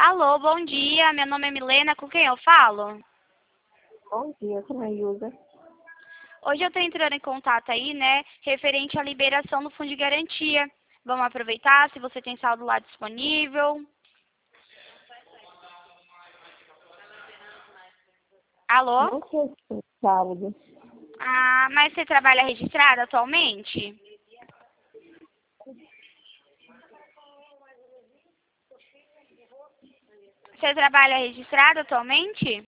Alô, bom dia. Meu nome é Milena. Com quem eu falo? Bom dia, Canaísa. Hoje eu estou entrando em contato aí, né, referente à liberação do Fundo de Garantia. Vamos aproveitar se você tem saldo lá disponível. Alô? Não sei se tem saldo. Ah, mas você trabalha registrado atualmente? Você trabalha registrado atualmente?